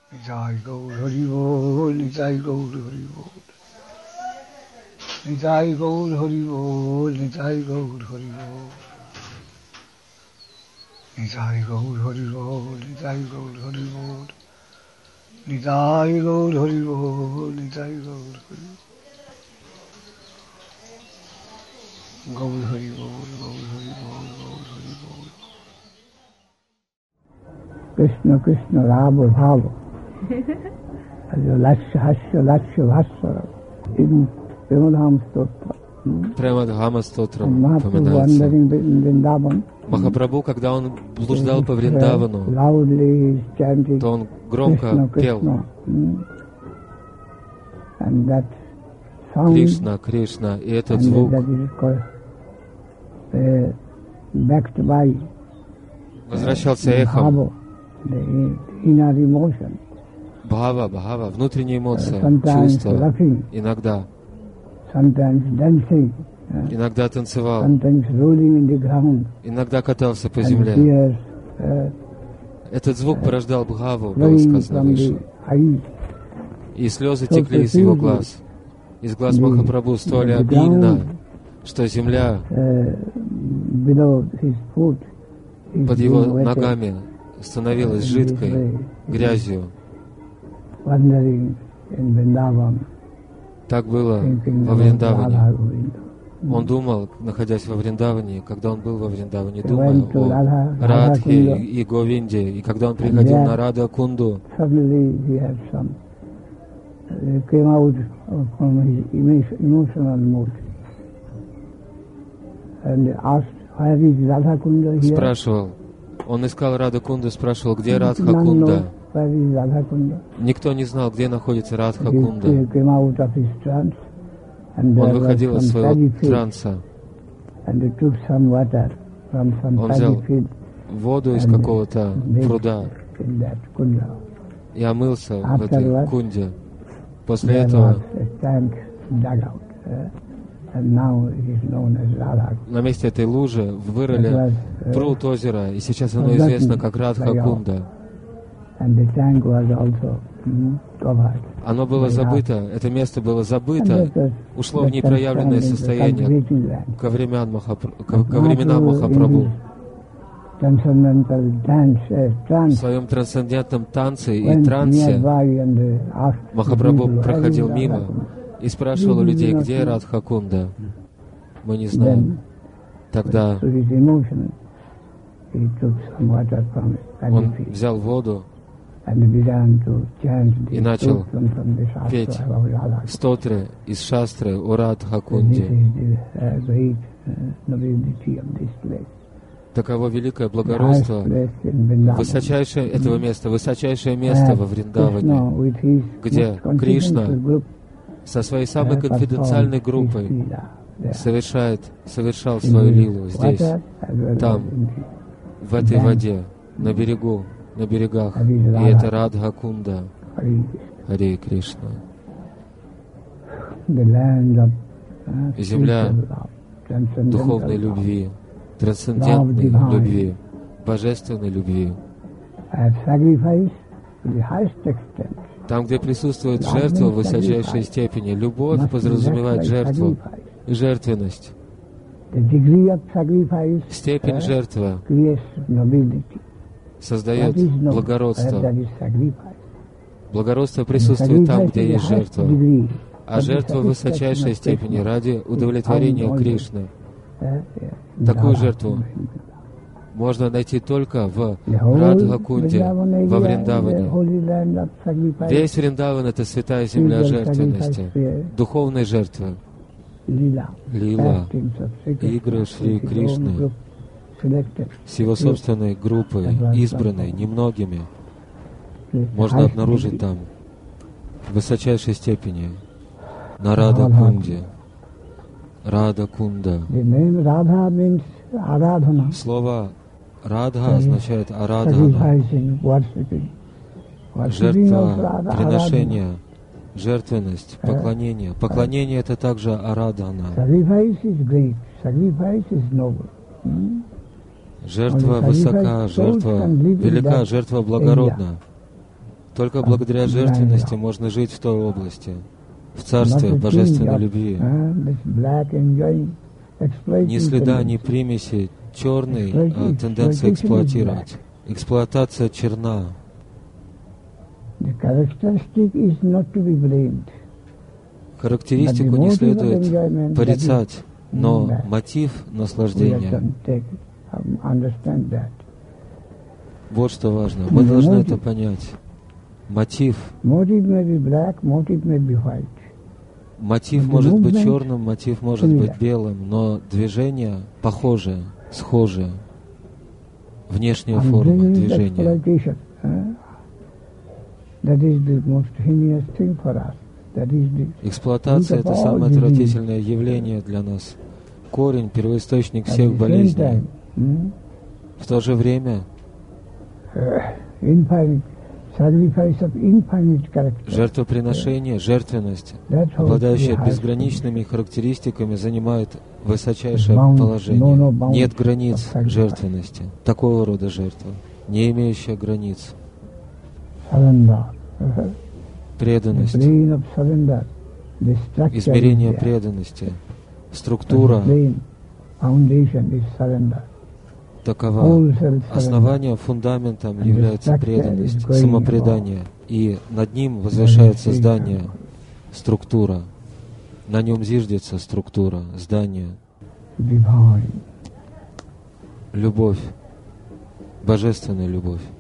Nitai Gaur Hari Bol, Nitai Gaur Hari Bol. Nitai Gaur Hari Bol, Nitai Gaur Hari Bol. Nitai Gaur Hari Bol, Nitai Gaur Hari Bol. Nitai Gaur Hari Bol, Nitai Gaur Hari Bol. Gaur Hari Bol, Gaur Hari Bol, Gaur Hari Bol. Krishna Krishna Rama Bhava. Lakshya Hasya Lakshya Bhasya. In Premadham Stotra. Премадхама Стотра упоминается. Махапрабху, когда он блуждал по Вриндавану, то он громко пел Кришна, Кришна, и этот звук возвращался эхом. Бхава, бхава, внутренняя эмоция, чувство, иногда танцевал, иногда катался по земле. Этот звук порождал бхаву, было сказано выше. И слезы текли из его глаз. Из глаз Махапрабху столь обильно, что земля под его ногами становилась жидкой грязью. Так было во Вриндаване. Он думал, находясь во Вриндаване, когда он был во Вриндаване, думая о Радхе и Говинде, и когда он приходил на Рада Кунду, спрашивал, он искал Рада Кунду, спрашивал, где Радха Кунда. Никто не знал, где находится Радха Кунда. Он выходил из своего транса. Он взял воду из какого-то пруда и омылся в этой кунде. После этого на месте этой лужи вырыли пруд озера, и сейчас оно известно как Радха Кунда. Оно было забыто, это место было забыто, ушло в непроявленное состояние ко временам Махапрабху. В своем трансцендентном танце и трансе Махапрабху проходил мимо и спрашивал у людей, где Радха Кунда. Мы не знаем. Тогда он взял воду и начал петь стотры из шастры о Радха Кунде. Таково великое благородство, высочайшее этого места, высочайшее место во Вриндаване, где Кришна со своей самой конфиденциальной группой совершал свою лилу здесь, там, в этой воде, на берегах, и это Радха Кунда. Харе Кришна. Земля духовной любви, трансцендентной любви, божественной любви. Там, где присутствует жертва в высочайшей степени, любовь подразумевает жертву, жертвенность. Степень жертвы создает благородство. Благородство присутствует там, где есть жертва. А жертва в высочайшей степени ради удовлетворения Кришны. Такую жертву можно найти только в Радха-кунде, во Вриндаване. Весь Вриндаван — это святая земля жертвенности, духовной жертвы. Лила, игры Шри Кришны, с его собственной группой, избранной немногими, можно обнаружить там в высочайшей степени на Рада-кунде. Рада-кунда. Слово Радха означает арадхана, жертва, приношение, жертвенность, поклонение. Поклонение — это также арадхана. Жертва высока, жертва велика, жертва благородна. Только благодаря жертвенности можно жить в той области, в царстве божественной любви. Ни следа, ни примеси черной, а тенденция эксплуатировать. Эксплуатация черна. Характеристику не следует порицать, но мотив наслаждения. Вот что важно. Мы должны это понять. Мотив. Мотив может быть черным, мотив может быть белым, но движение похожее, схожее. Внешняя форма движения. Эксплуатация — это самое отвратительное явление для нас. Корень, первоисточник всех болезней. В то же время жертвоприношение, жертвенность, обладающая безграничными характеристиками, занимает высочайшее положение. Нет границ жертвенности. Такого рода жертва, не имеющая границ. Преданность, измерение преданности, структура такова. Основанием, фундаментом является преданность, самопредание, и над ним возвышается здание, структура. На нем зиждется структура, здание. Любовь, божественная любовь.